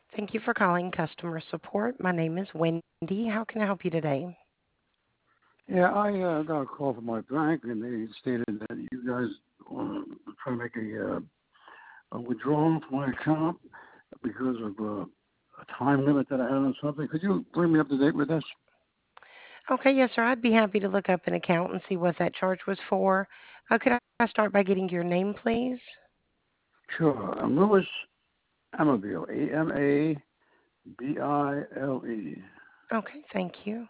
Thank you for calling customer support. My name is Wendy. How can I help you today? Yeah, I got a call from my bank, and they stated that you guys are trying to make a withdrawal from my account because of a time limit that I had on something. Could you bring me up to date with this? Okay, yes, sir. I'd be happy to look up an account and see what that charge was for. Could I start by getting your name, please? Sure. I'm Louis Amabile, Amabile. Okay, thank you.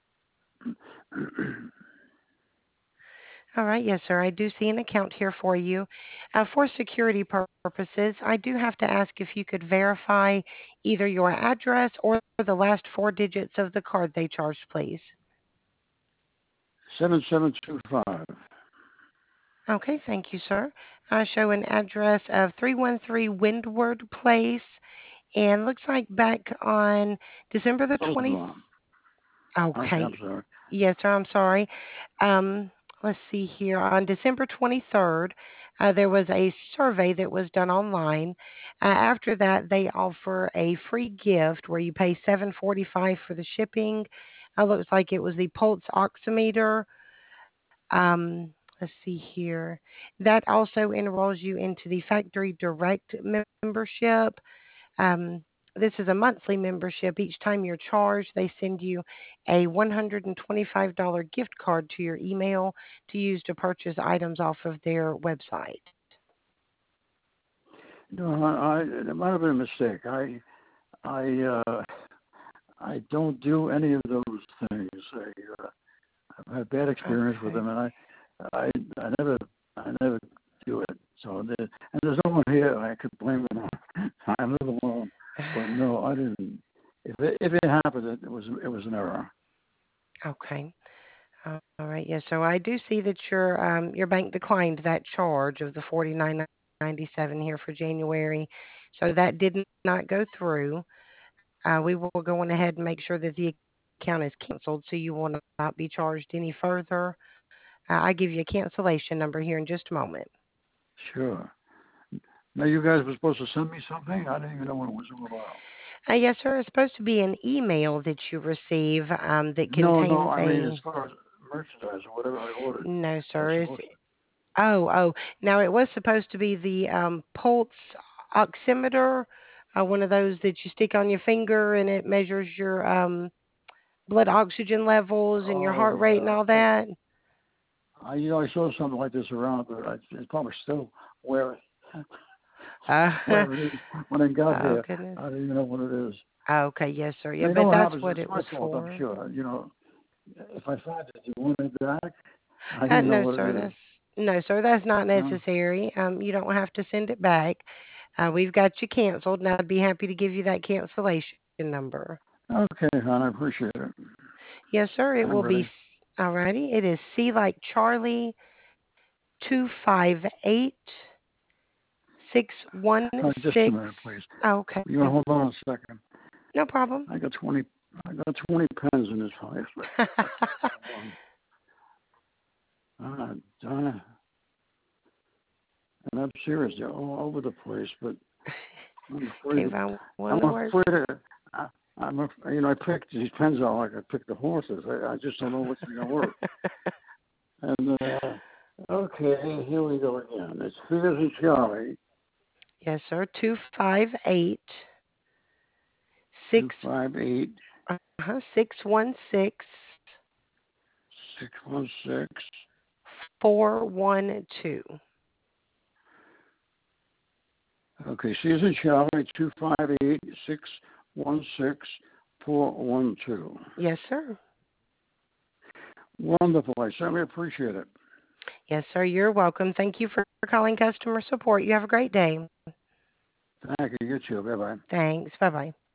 All right, yes, sir. I do see an account here for you. For security purposes, I do have to ask if you could verify either your address or the last four digits of the card they charged, please. 7725. Okay, thank you, sir. I show an address of 313 Windward Place, and looks like back on December the 20th. Rosenbaum. Okay, I'm Okay, sorry. yes, sir, I'm sorry. Let's see here. On December 23rd, there was a survey that was done online. After that, they offer a free gift where you pay $7.45 for the shipping. Looks like it was the Pulse oximeter. Let's see here. That also enrolls you into the Factory Direct membership. Um, this is a monthly membership. Each time you're charged, they send you a $125 gift card to your email to use to purchase items off of their website. No, it might have been a mistake. I don't do any of those things. I've had bad experience with Okay. them, and I, I never, I never do it. So, and there's no one here I could blame it on. I live alone, but no, I didn't. If it happened, it was an error. Okay. All right. Yes. So I do see that your bank declined that charge of the 49.97 here for January. So that did not go through. We will go on ahead and make sure that the account is canceled so you will not be charged any further. I give you a cancellation number here in just a moment. Sure. Now you guys were supposed to send me something. I didn't even know what it was all about. Yes, sir. It's supposed to be an email that you receive that No. contains I mean, as a. far as merchandise or whatever I ordered, No, I was sir. supposed to. Oh. Now it was supposed to be the pulse oximeter, one of those that you stick on your finger and it measures your blood oxygen levels and your Oh heart rate and yeah. all that. I saw something like this around, but it's probably still where Uh, where it is. When I got oh here, goodness. I didn't even know what it is. Okay, yes, sir. Now, Yeah, you know but what that's happens? what It's it my was fault, I'm for. sure. If I find it, you want it back? I didn't know No, what it sir. is. That's not No? necessary. You don't have to send it back. We've got you canceled, and I'd be happy to give you that cancellation number. Okay, hon, I appreciate it. Yes, sir. It I'm will be. ready. Alrighty. It is C like Charlie 258 616. Just a minute, please. Okay. You want to hold on a second? No problem. I got 20. I got 20 pens in this place, but I can't find one. Donna, and I'm serious. They're all over the place, but I'm afraid. Can't find one I'm that works. afraid. I picked these pens out like I picked the horses. I just don't know which is gonna work. And okay, here we go again. It's Fears and Charlie. Yes, sir. 258 Two 6 five eight 616 616. 412. Okay, Fears and Charlie. 258 616 412. Yes, sir. Wonderful. I certainly appreciate it. Yes, sir. You're welcome. Thank you for calling customer support. You have a great day. Thank you. You too. Bye bye. Thanks. Bye bye.